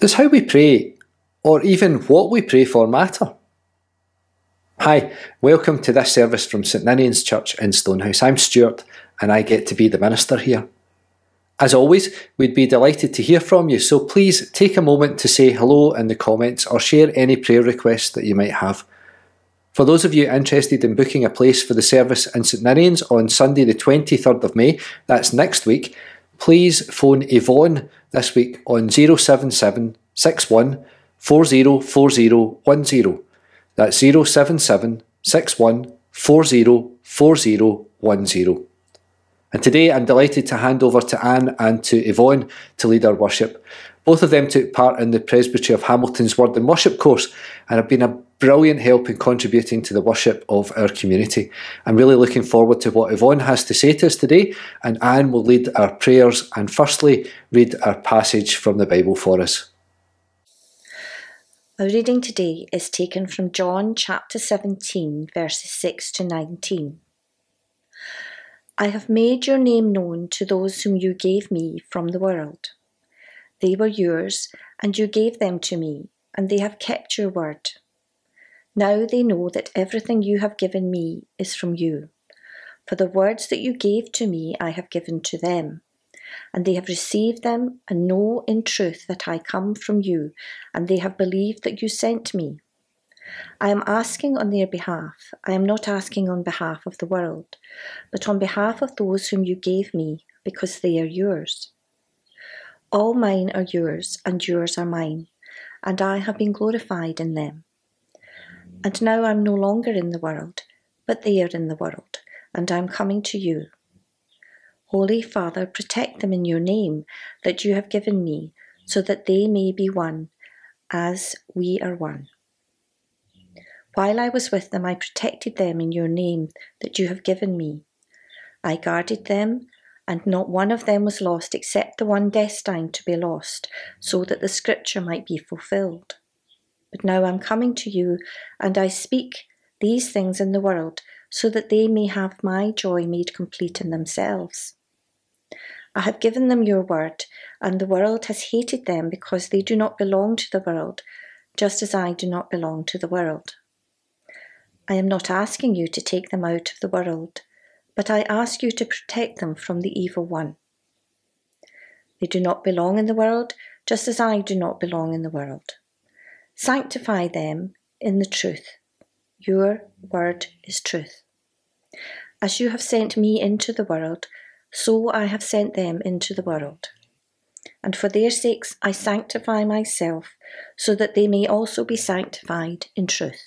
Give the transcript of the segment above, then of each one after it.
Does how we pray, or even what we pray for, matter? Hi, welcome to this service from St Ninian's Church in Stonehouse. I'm Stuart, and I get to be the minister here. As always, we'd be delighted to hear from you, so please take a moment to say hello in the comments or share any prayer requests that you might have. For those of you interested in booking a place for the service in St Ninian's on Sunday the 23rd of May, that's next week, please phone Yvonne this week on 077 61 404010. That's 077 61 404010. And today I'm delighted to hand over to Anne and to Yvonne to lead our worship. Both of them took part in the Presbytery of Hamilton's Word and Worship course and have been a brilliant help in contributing to the worship of our community. I'm really looking forward to what Yvonne has to say to us today, and Anne will lead our prayers and firstly read our passage from the Bible for us. Our reading today is taken from John chapter 17, verses 6 to 19. I have made your name known to those whom you gave me from the world. They were yours, and you gave them to me, and they have kept your word. Now they know that everything you have given me is from you. For the words that you gave to me I have given to them, and they have received them and know in truth that I come from you, and they have believed that you sent me. I am asking on their behalf. I am not asking on behalf of the world, but on behalf of those whom you gave me, because they are yours. All mine are yours, and yours are mine, and I have been glorified in them. And now I am no longer in the world, but they are in the world, and I am coming to you. Holy Father, protect them in your name that you have given me, so that they may be one, as we are one. While I was with them, I protected them in your name that you have given me. I guarded them, and not one of them was lost except the one destined to be lost, so that the scripture might be fulfilled. But now I'm coming to you, and I speak these things in the world, so that they may have my joy made complete in themselves. I have given them your word, and the world has hated them because they do not belong to the world, just as I do not belong to the world. I am not asking you to take them out of the world, but I ask you to protect them from the evil one. They do not belong in the world, just as I do not belong in the world. Sanctify them in the truth. Your word is truth. As you have sent me into the world, so I have sent them into the world. And for their sakes I sanctify myself, so that they may also be sanctified in truth.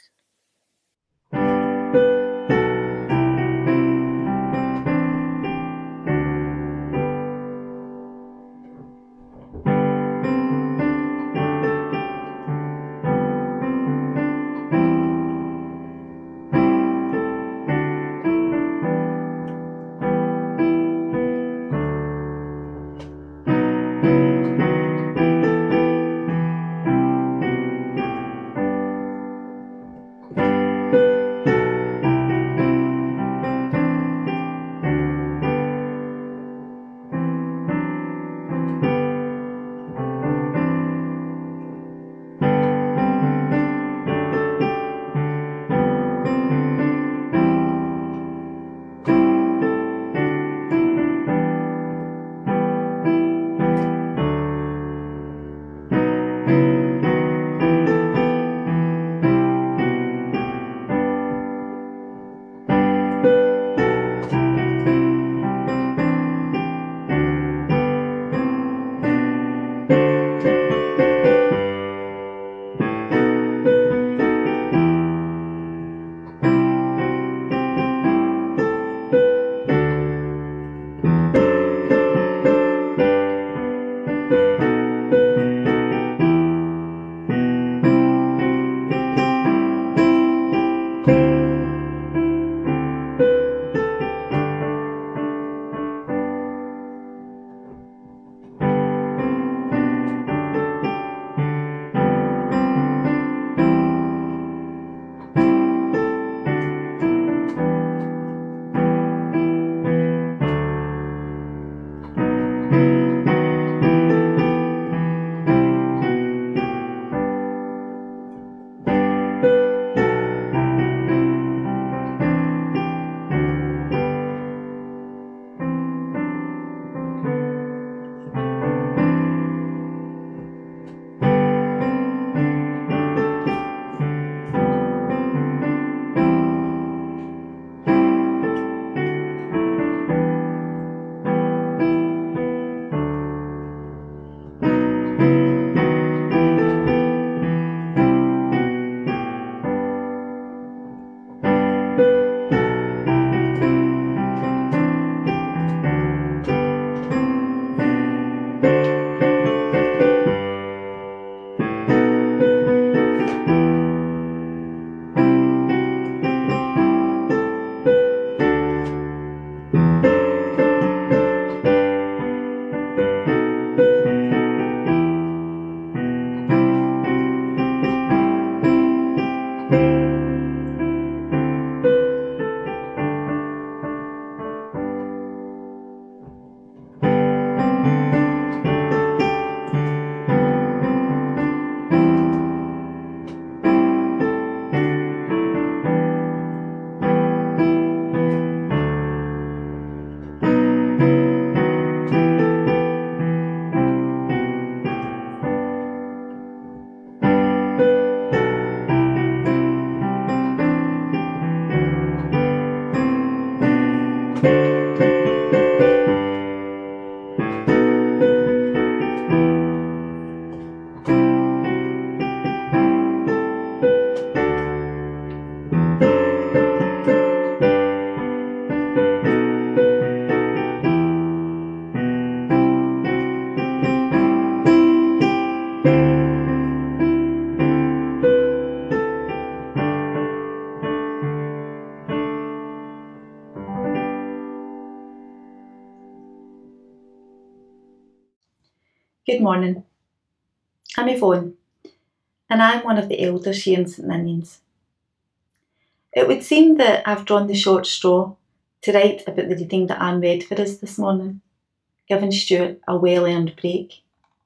Good morning. I'm Yvonne, and I'm one of the elders here in St Ninians. It would seem that I've drawn the short straw to write about the reading that Anne read for us this morning, giving Stuart a well-earned break.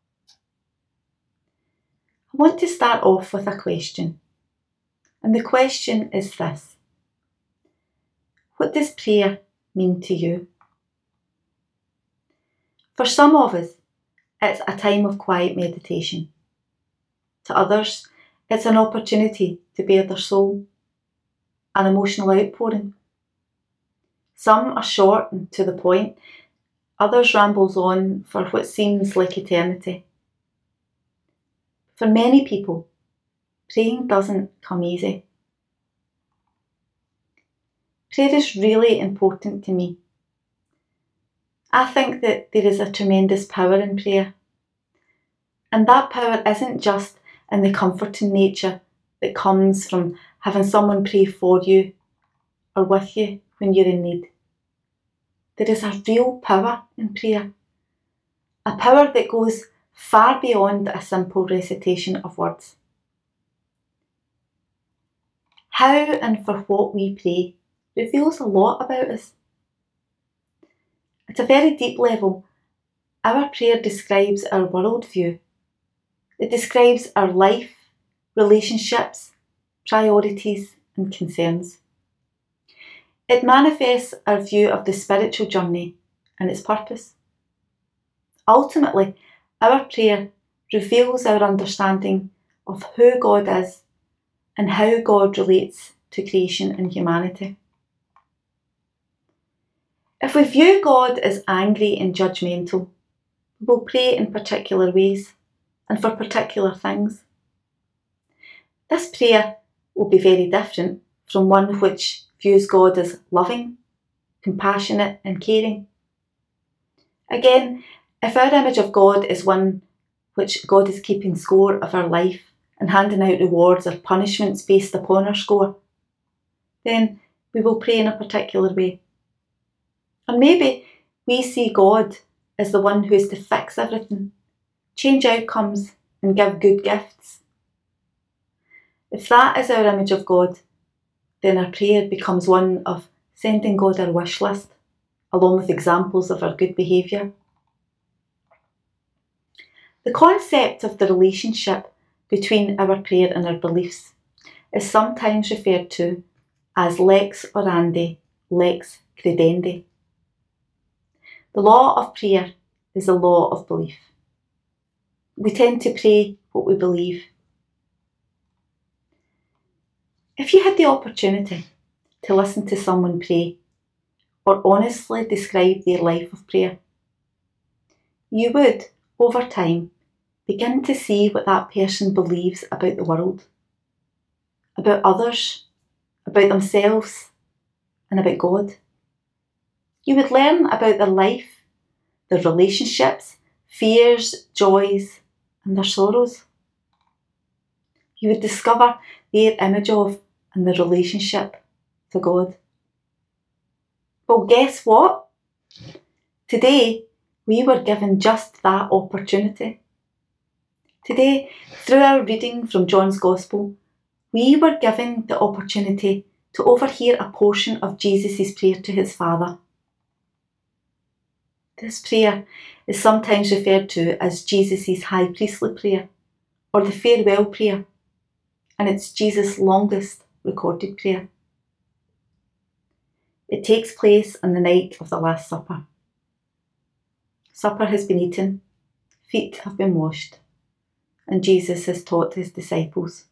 I want to start off with a question, and the question is this: what does prayer mean to you? For some of us, it's a time of quiet meditation. To others, it's an opportunity to bare their soul, an emotional outpouring. Some are short and to the point, others rambles on for what seems like eternity. For many people, praying doesn't come easy. Prayer is really important to me. I think that there is a tremendous power in prayer. And that power isn't just in the comforting nature that comes from having someone pray for you or with you when you're in need. There is a real power in prayer, a power that goes far beyond a simple recitation of words. How and for what we pray reveals a lot about us. At a very deep level, our prayer describes our worldview. It describes our life, relationships, priorities and concerns. It manifests our view of the spiritual journey and its purpose. Ultimately, our prayer reveals our understanding of who God is and how God relates to creation and humanity. If we view God as angry and judgmental, we will pray in particular ways and for particular things. This prayer will be very different from one which views God as loving, compassionate and caring. Again, if our image of God is one which God is keeping score of our life and handing out rewards or punishments based upon our score, then we will pray in a particular way. And maybe we see God as the one who is to fix everything, change outcomes and give good gifts. If that is our image of God, then our prayer becomes one of sending God our wish list, along with examples of our good behaviour. The concept of the relationship between our prayer and our beliefs is sometimes referred to as lex orandi, lex credendi. The law of prayer is the law of belief. We tend to pray what we believe. If you had the opportunity to listen to someone pray or honestly describe their life of prayer, you would, over time, begin to see what that person believes about the world, about others, about themselves, and about God. You would learn about their life, their relationships, fears, joys, and their sorrows. You would discover their image of and their relationship to God. Well, guess what? Today, we were given just that opportunity. Today, through our reading from John's Gospel, we were given the opportunity to overhear a portion of Jesus' prayer to his Father. This prayer is sometimes referred to as Jesus' high priestly prayer or the farewell prayer, and it's Jesus' longest recorded prayer. It takes place on the night of the Last Supper. Supper has been eaten, feet have been washed, and Jesus has taught his disciples.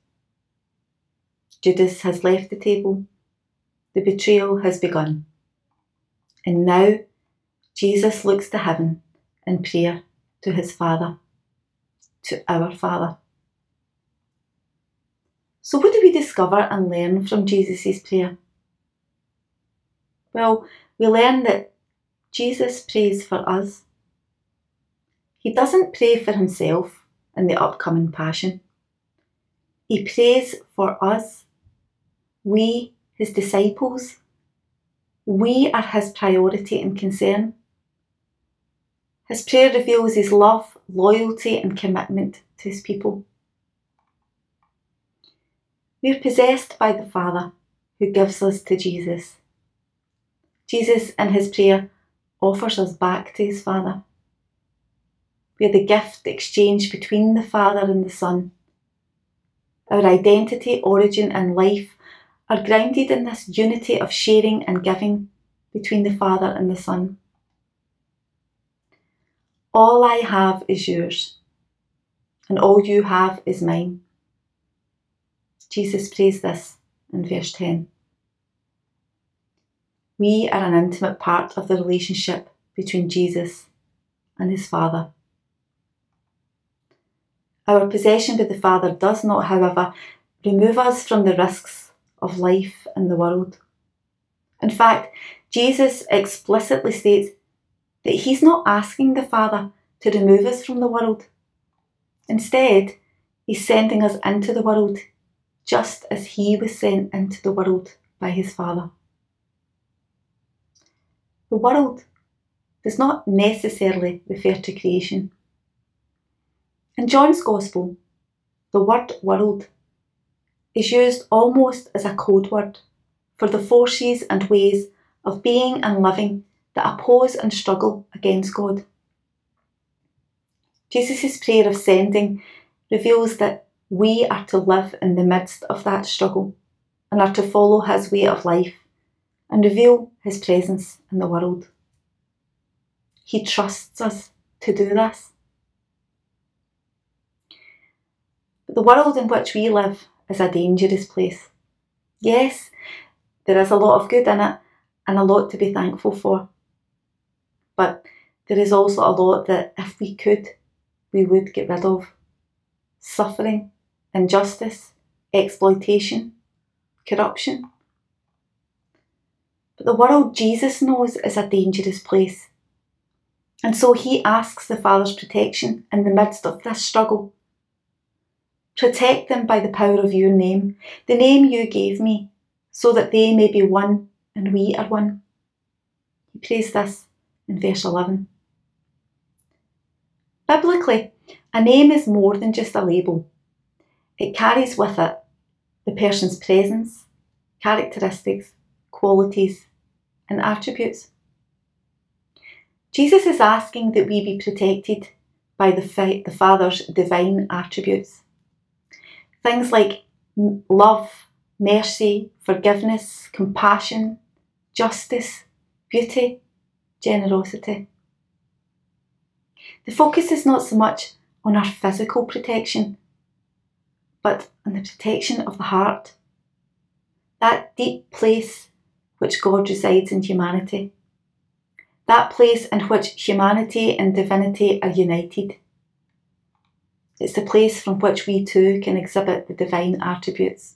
Judas has left the table, the betrayal has begun, and now Jesus looks to heaven in prayer to his Father, to our Father. So what do we discover and learn from Jesus' prayer? Well, we learn that Jesus prays for us. He doesn't pray for himself in the upcoming Passion. He prays for us. We, his disciples, we are his priority and concern. His prayer reveals his love, loyalty and commitment to his people. We are possessed by the Father who gives us to Jesus. Jesus, in his prayer, offers us back to his Father. We are the gift exchanged between the Father and the Son. Our identity, origin and life are grounded in this unity of sharing and giving between the Father and the Son. All I have is yours, and all you have is mine. Jesus prays this in verse 10. We are an intimate part of the relationship between Jesus and his Father. Our possession with the Father does not, however, remove us from the risks of life in the world. In fact, Jesus explicitly states that he's not asking the Father to remove us from the world. Instead, he's sending us into the world just as he was sent into the world by his Father. The world does not necessarily refer to creation. In John's Gospel, the word world is used almost as a code word for the forces and ways of being and living that oppose and struggle against God. Jesus' prayer of sending reveals that we are to live in the midst of that struggle and are to follow his way of life and reveal his presence in the world. He trusts us to do this. But the world in which we live is a dangerous place. Yes, there is a lot of good in it and a lot to be thankful for. But there is also a lot that, if we could, we would get rid of. Suffering, injustice, exploitation, corruption. But the world Jesus knows is a dangerous place. And so he asks the Father's protection in the midst of this struggle. Protect them by the power of your name, the name you gave me, so that they may be one and we are one. He prays this in verse 11. Biblically, a name is more than just a label. It carries with it the person's presence, characteristics, qualities, and attributes. Jesus is asking that we be protected by the Father's divine attributes. Things like love, mercy, forgiveness, compassion, justice, beauty, generosity. The focus is not so much on our physical protection, but on the protection of the heart, that deep place which God resides in humanity, that place in which humanity and divinity are united. It's the place from which we too can exhibit the divine attributes.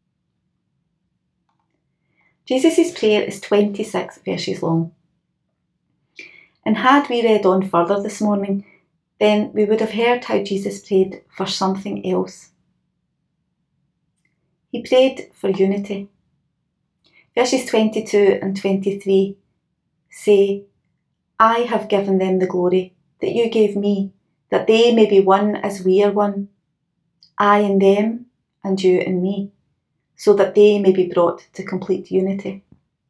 Jesus' prayer is 26 verses long. And had we read on further this morning, then we would have heard how Jesus prayed for something else. He prayed for unity. Verses 22 and 23 say, I have given them the glory that you gave me, that they may be one as we are one, I in them and you in me, so that they may be brought to complete unity.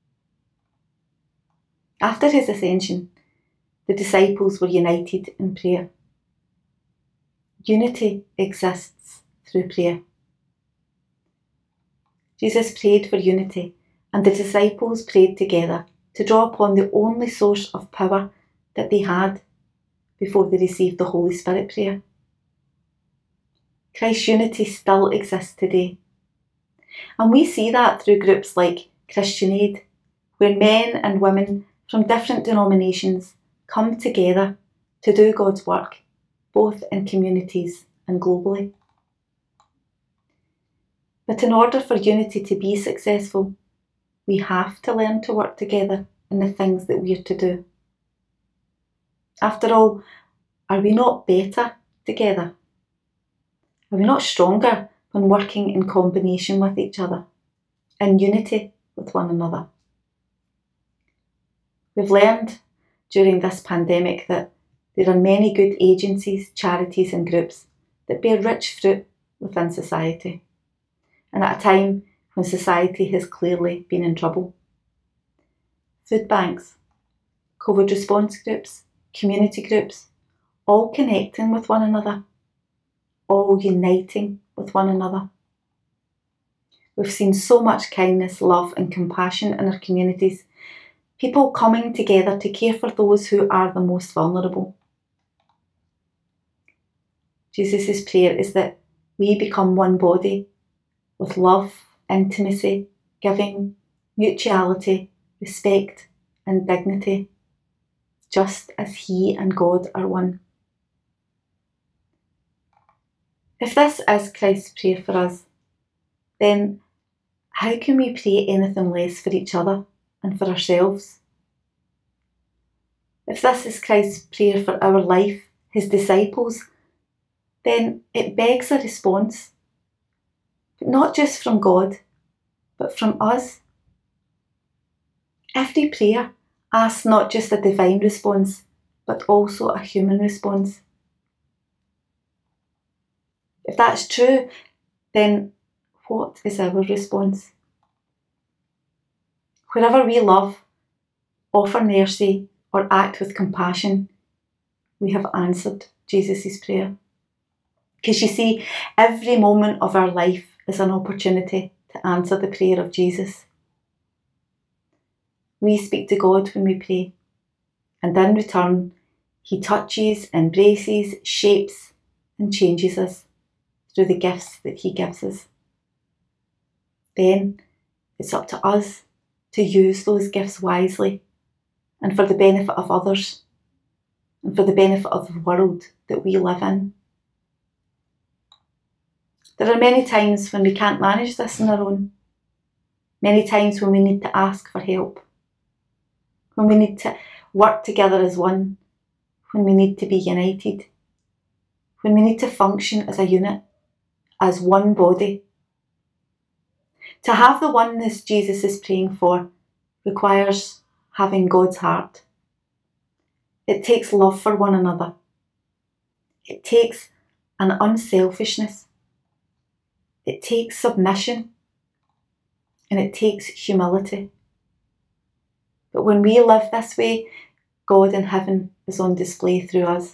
After his ascension, the disciples were united in prayer. Unity exists through prayer. Jesus prayed for unity, and the disciples prayed together to draw upon the only source of power that they had before they received the Holy Spirit prayer. Christ's unity still exists today. And we see that through groups like Christian Aid, where men and women from different denominations come together to do God's work, both in communities and globally. But in order for unity to be successful, we have to learn to work together in the things that we are to do. After all, are we not better together? Are we not stronger when working in combination with each other, in unity with one another? We've learned during this pandemic that There are many good agencies, charities and groups that bear rich fruit within society, and at a time when society has clearly been in trouble. Food banks, COVID response groups, community groups, all connecting with one another, all uniting with one another. We've seen so much kindness, love and compassion in our communities, people coming together to care for those who are the most vulnerable. Jesus' prayer is that we become one body with love, intimacy, giving, mutuality, respect and dignity, just as He and God are one. If this is Christ's prayer for us, then how can we pray anything less for each other and for ourselves? If this is Christ's prayer for our life, His disciples, then it begs a response, but not just from God, but from us. Every prayer asks not just a divine response, but also a human response. If that's true, then what is our response? Wherever we love, offer mercy, or act with compassion, we have answered Jesus' prayer. Because you see, every moment of our life is an opportunity to answer the prayer of Jesus. We speak to God when we pray, and in return, He touches, embraces, shapes, and changes us through the gifts that He gives us. Then it's up to us to use those gifts wisely and for the benefit of others and for the benefit of the world that we live in. There are many times when we can't manage this on our own, many times when we need to ask for help, when we need to work together as one, when we need to be united, when we need to function as a unit, as one body. To have the oneness Jesus is praying for requires having God's heart. It takes love for one another. It takes an unselfishness. It takes submission. And it takes humility. But when we live this way, God in heaven is on display through us.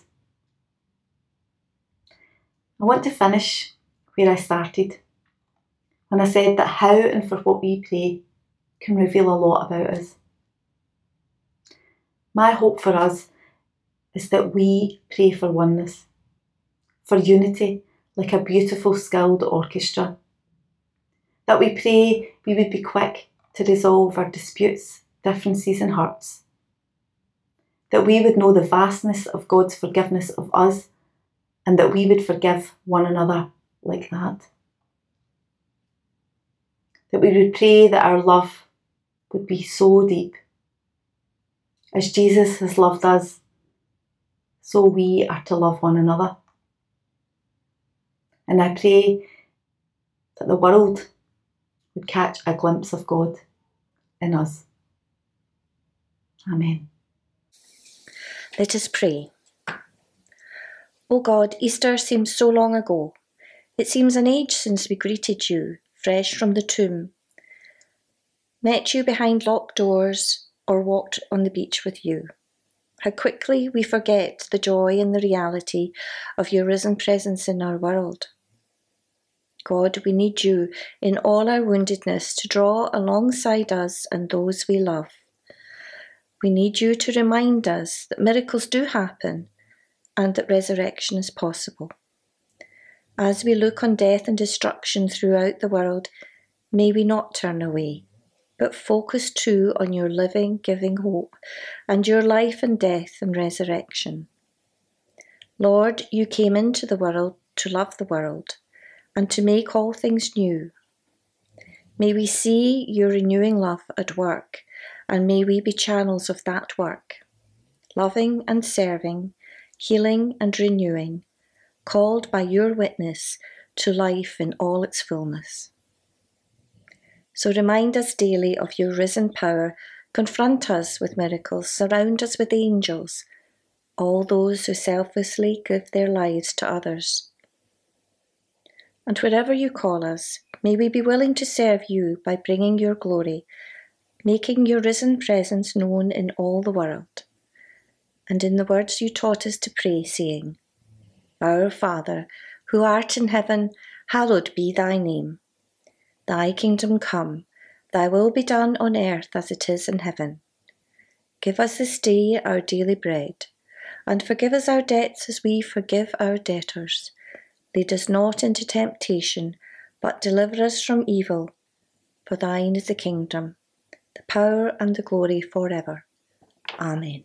I want to finish where I started, when I said that how and for what we pray can reveal a lot about us. My hope for us is that we pray for oneness, for unity like a beautiful skilled orchestra. That we pray we would be quick to resolve our disputes, differences and hurts. That we would know the vastness of God's forgiveness of us and that we would forgive one another like that. That we would pray that our love would be so deep. As Jesus has loved us, so we are to love one another. And I pray that the world would catch a glimpse of God in us. Amen. Let us pray. O God, Easter seems so long ago. It seems an age since we greeted you, fresh from the tomb, met you behind locked doors, or walked on the beach with you. How quickly we forget the joy and the reality of your risen presence in our world. God, we need you in all our woundedness to draw alongside us and those we love. We need you to remind us that miracles do happen and that resurrection is possible. As we look on death and destruction throughout the world, may we not turn away, but focus too on your living, giving hope and your life and death and resurrection. Lord, you came into the world to love the world and to make all things new. May we see your renewing love at work, and may we be channels of that work, loving and serving, healing and renewing, called by your witness to life in all its fullness. So remind us daily of your risen power, confront us with miracles, surround us with angels, all those who selflessly give their lives to others. And wherever you call us, may we be willing to serve you by bringing your glory, making your risen presence known in all the world. And in the words you taught us to pray, saying, Our Father, who art in heaven, hallowed be thy name. Thy kingdom come, thy will be done on earth as it is in heaven. Give us this day our daily bread, and forgive us our debts as we forgive our debtors. Lead us not into temptation, but deliver us from evil. For thine is the kingdom, the power and the glory forever. Amen.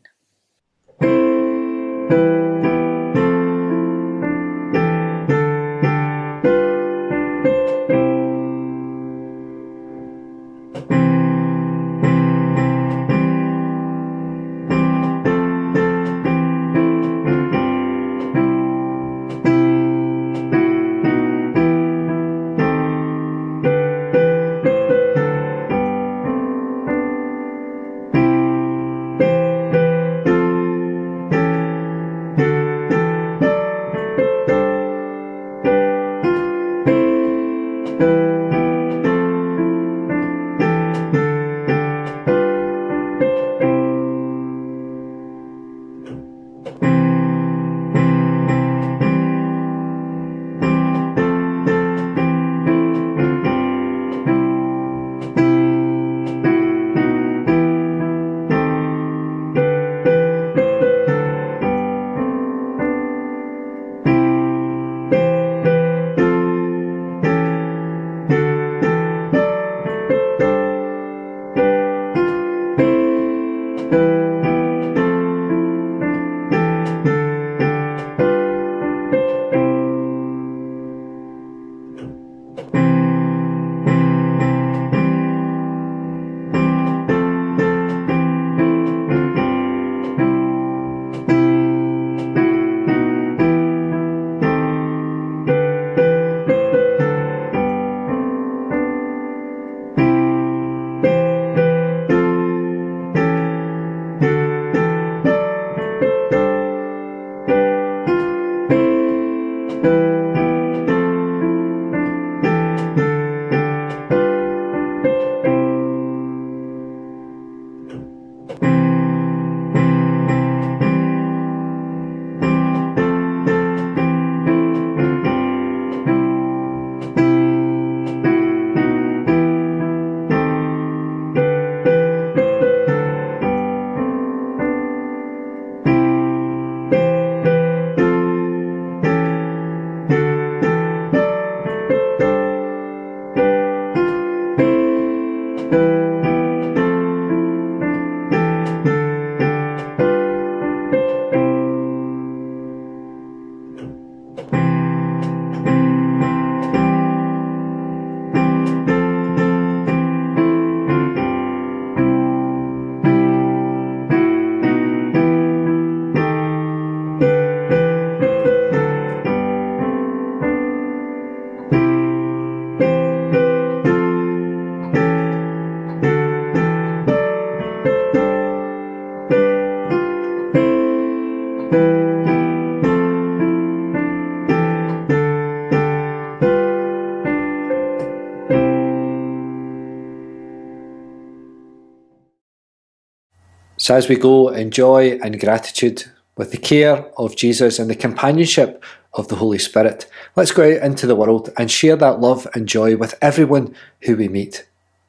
So as we go in joy and gratitude with the care of Jesus and the companionship of the Holy Spirit, let's go out into the world and share that love and joy with everyone who we meet.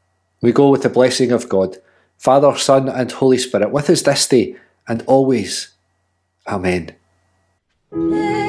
We go with the blessing of God, Father, Son and Holy Spirit, with us this day and always. Amen.